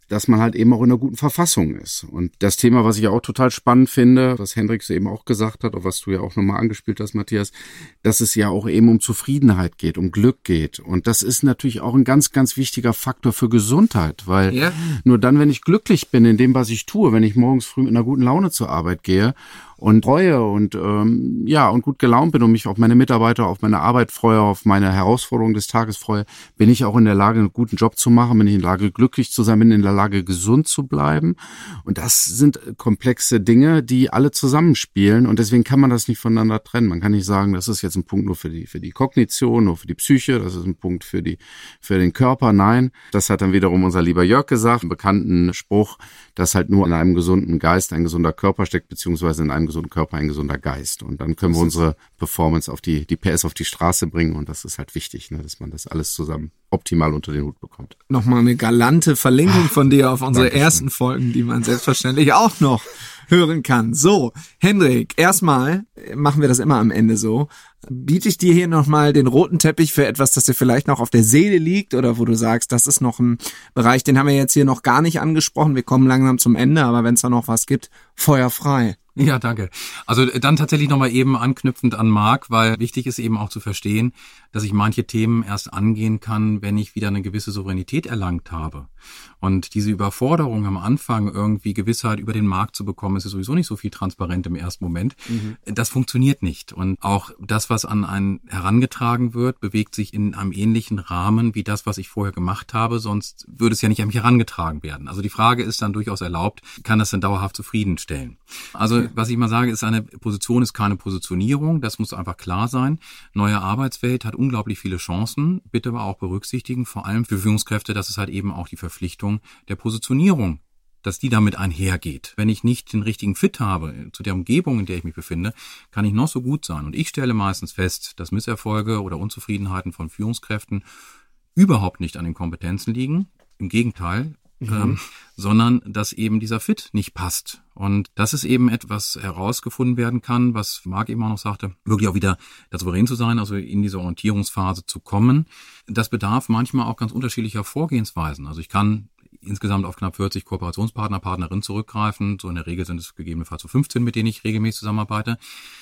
dass man halt eben auch in einer guten Verfassung ist. Und das Thema, was ich auch total spannend finde, was Hendrik so eben auch gesagt hat, und was du ja auch nochmal angespielt hast, Matthias, dass es ja auch eben um Zufriedenheit geht, um Glück geht. Und das ist natürlich auch ein ganz, ganz wichtiger Faktor für Gesundheit, weil ja. nur dann, wenn ich glücklich bin in dem, was ich tue, wenn ich morgens früh mit einer guten Laune zur Arbeit gehe und freue und ähm, ja und gut gelaunt bin und mich auf meine Mitarbeiter, auf meine Arbeit freue, auf meine Herausforderungen des Tages freue, bin ich auch in der Lage, einen guten Job zu machen, bin ich in der Lage, glücklich zu sein, bin in der Lage, gesund zu bleiben. Und das sind komplexe Dinge, die alle zusammenspielen und deswegen kann man das nicht voneinander trennen. Man kann nicht sagen, das ist jetzt ein Punkt nur für die für die Kognition, nur für die Psyche, das ist ein Punkt für die für den Körper. Nein, das hat dann wiederum unser lieber Jörg gesagt, einen bekannten Spruch, dass halt nur in einem gesunden Geist ein gesunder Körper steckt, beziehungsweise in einem gesunden Körper ein gesunder Geist. Und dann können wir unsere Performance auf die, die P S auf die Straße bringen. Und das ist halt wichtig, ne, dass man das alles zusammen optimal unter den Hut bekommt. Nochmal eine galante Verlinkung von dir auf unsere Dankeschön. Ersten Folgen, die man selbstverständlich auch noch hören kann. So, Hendrik, erstmal machen wir das immer am Ende so. Biete ich dir hier nochmal den roten Teppich für etwas, das dir vielleicht noch auf der Seele liegt oder wo du sagst, das ist noch ein Bereich, den haben wir jetzt hier noch gar nicht angesprochen. Wir kommen langsam zum Ende, aber wenn es da noch was gibt, Feuer frei. Ja, danke. Also dann tatsächlich nochmal eben anknüpfend an Marc, weil wichtig ist eben auch zu verstehen, dass ich manche Themen erst angehen kann, wenn ich wieder eine gewisse Souveränität erlangt habe. Und diese Überforderung am Anfang, irgendwie Gewissheit über den Markt zu bekommen, ist sowieso nicht so viel transparent im ersten Moment. Mhm. Das funktioniert nicht. Und auch das, was an einen herangetragen wird, bewegt sich in einem ähnlichen Rahmen wie das, was ich vorher gemacht habe. Sonst würde es ja nicht an mich herangetragen werden. Also die Frage ist dann durchaus erlaubt, kann das denn dauerhaft zufriedenstellen? Also ja. Was ich mal sage, ist, eine Position ist keine Positionierung. Das muss einfach klar sein. Neue Arbeitswelt hat unglaublich viele Chancen. Bitte aber auch berücksichtigen, vor allem für Führungskräfte, dass es halt eben auch die Verpflichtung der Positionierung, dass die damit einhergeht. Wenn ich nicht den richtigen Fit habe zu der Umgebung, in der ich mich befinde, kann ich noch so gut sein. Und ich stelle meistens fest, dass Misserfolge oder Unzufriedenheiten von Führungskräften überhaupt nicht an den Kompetenzen liegen. Im Gegenteil, mhm. ähm, sondern dass eben dieser Fit nicht passt. Und das ist eben etwas herausgefunden werden kann, was Marc eben auch noch sagte, wirklich auch wieder da souverän zu sein, also in diese Orientierungsphase zu kommen. Das bedarf manchmal auch ganz unterschiedlicher Vorgehensweisen. Also ich kann insgesamt auf knapp vierzig Kooperationspartner, Partnerinnen zurückgreifen. So in der Regel sind es gegebenenfalls so fünfzehn, mit denen ich regelmäßig zusammenarbeite.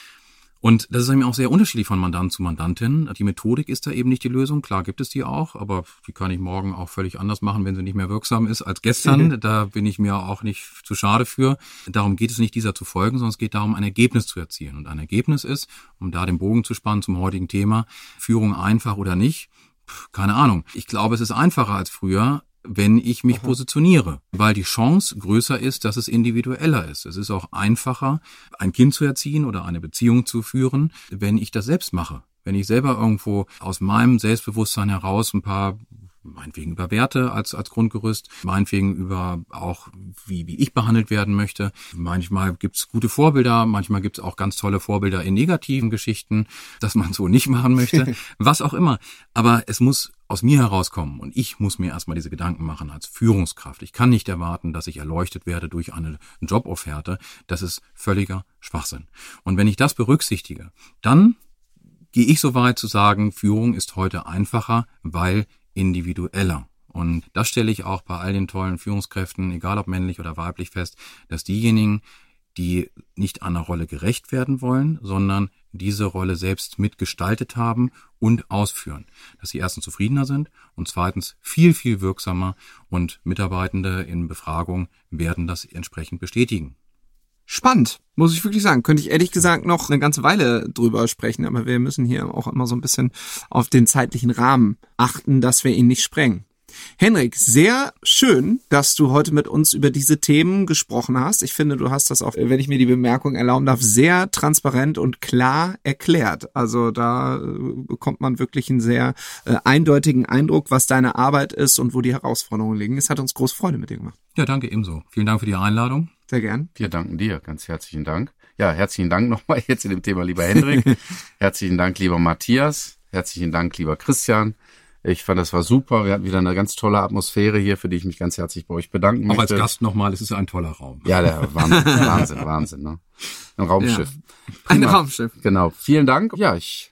Und das ist eben auch sehr unterschiedlich von Mandant zu Mandantin. Die Methodik ist da eben nicht die Lösung. Klar gibt es die auch, aber die kann ich morgen auch völlig anders machen, wenn sie nicht mehr wirksam ist als gestern. Da bin ich mir auch nicht zu schade für. Darum geht es nicht, dieser zu folgen, sondern es geht darum, ein Ergebnis zu erzielen. Und ein Ergebnis ist, um da den Bogen zu spannen zum heutigen Thema, Führung einfach oder nicht, keine Ahnung. Ich glaube, es ist einfacher als früher, wenn ich mich Aha. positioniere, weil die Chance größer ist, dass es individueller ist. Es ist auch einfacher, ein Kind zu erziehen oder eine Beziehung zu führen, wenn ich das selbst mache. Wenn ich selber irgendwo aus meinem Selbstbewusstsein heraus ein paar, meinetwegen über Werte als als Grundgerüst, meinetwegen über auch, wie wie ich behandelt werden möchte. Manchmal gibt's gute Vorbilder, manchmal gibt's auch ganz tolle Vorbilder in negativen Geschichten, dass man so nicht machen möchte, was auch immer. Aber es muss aus mir herauskommen und ich muss mir erstmal diese Gedanken machen als Führungskraft. Ich kann nicht erwarten, dass ich erleuchtet werde durch eine Jobofferte. Das ist völliger Schwachsinn. Und wenn ich das berücksichtige, dann gehe ich so weit zu sagen, Führung ist heute einfacher, weil individueller. Und das stelle ich auch bei all den tollen Führungskräften, egal ob männlich oder weiblich, fest, dass diejenigen, die nicht einer Rolle gerecht werden wollen, sondern diese Rolle selbst mitgestaltet haben und ausführen. Dass sie erstens zufriedener sind und zweitens viel, viel wirksamer und Mitarbeitende in Befragung werden das entsprechend bestätigen. Spannend, muss ich wirklich sagen. Könnte ich ehrlich gesagt noch eine ganze Weile drüber sprechen, aber wir müssen hier auch immer so ein bisschen auf den zeitlichen Rahmen achten, dass wir ihn nicht sprengen. Hendrik, sehr schön, dass du heute mit uns über diese Themen gesprochen hast. Ich finde, du hast das auch, wenn ich mir die Bemerkung erlauben darf, sehr transparent und klar erklärt. Also da bekommt man wirklich einen sehr äh, eindeutigen Eindruck, was deine Arbeit ist und wo die Herausforderungen liegen. Es hat uns große Freude mit dir gemacht. Ja, danke ebenso. Vielen Dank für die Einladung. Sehr gern. Wir danken dir, ganz herzlichen Dank. Ja, herzlichen Dank nochmal jetzt in dem Thema, lieber Hendrik. Herzlichen Dank, lieber Matthias. Herzlichen Dank, lieber Christian. Ich fand, das war super. Wir hatten wieder eine ganz tolle Atmosphäre hier, für die ich mich ganz herzlich bei euch bedanken möchte. Auch als Gast nochmal, es ist ein toller Raum. Ja, der Wahnsinn, Wahnsinn, Wahnsinn. Ne? Ein Raumschiff. Ja, ein Raumschiff. Genau. Vielen Dank. Ja, ich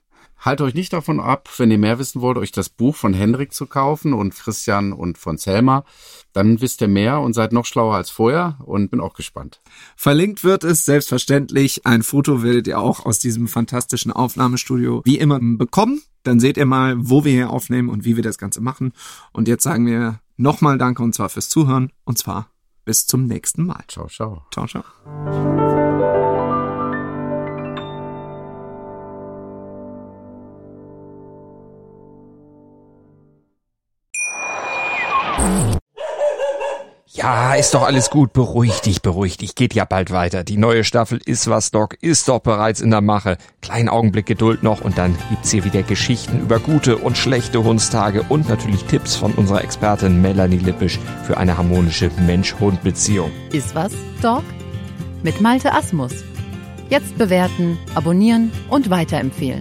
Haltet euch nicht davon ab, wenn ihr mehr wissen wollt, euch das Buch von Hendrik zu kaufen und Christian und von Selma. Dann wisst ihr mehr und seid noch schlauer als vorher und bin auch gespannt. Verlinkt wird es selbstverständlich. Ein Foto werdet ihr auch aus diesem fantastischen Aufnahmestudio wie immer bekommen. Dann seht ihr mal, wo wir hier aufnehmen und wie wir das Ganze machen. Und jetzt sagen wir nochmal Danke und zwar fürs Zuhören und zwar bis zum nächsten Mal. Ciao, ciao. Ciao, ciao. Ja, ist doch alles gut. Beruhig dich, beruhig dich. Geht ja bald weiter. Die neue Staffel Ist was, Doc ist doch bereits in der Mache. Kleinen Augenblick Geduld noch und dann gibt's hier wieder Geschichten über gute und schlechte Hundstage und natürlich Tipps von unserer Expertin Melanie Lippisch für eine harmonische Mensch-Hund-Beziehung. Ist was, Doc? Mit Malte Asmus. Jetzt bewerten, abonnieren und weiterempfehlen.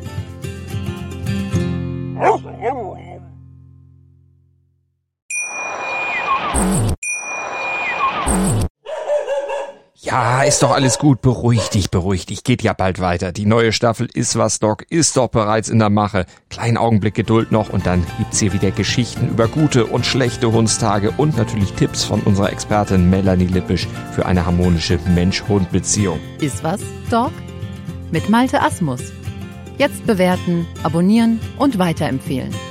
Ja, ist doch alles gut. Beruhig dich, beruhig dich. Geht ja bald weiter. Die neue Staffel Ist was, Doc ist doch bereits in der Mache. Kleinen Augenblick Geduld noch und dann gibt's hier wieder Geschichten über gute und schlechte Hundstage und natürlich Tipps von unserer Expertin Melanie Lippisch für eine harmonische Mensch-Hund-Beziehung. Ist was, Doc? Mit Malte Asmus. Jetzt bewerten, abonnieren und weiterempfehlen.